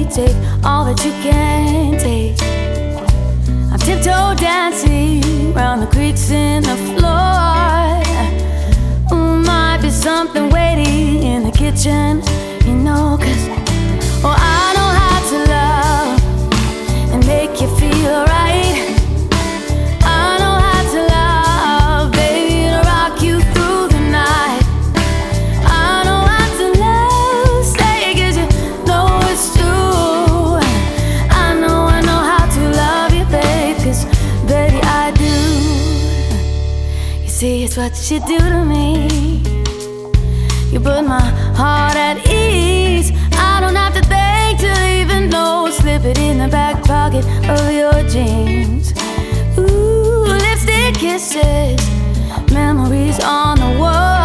take all that you can take. I'm tiptoe dancing round the creaks in the floor. Ooh, might be something waiting in the kitchen, you know, 'cause oh, I know how to love and make you feel right. I know how to love, baby, to rock you through the night. I know how to love, say it 'cause you know it's true. I know how to love you, babe, 'cause baby, I do. You see, it's what you do to me. You put my heart at ease. I don't have to think to even know. Slip it in the back pocket of your jeans. Ooh, lipstick kisses, memories on the wall.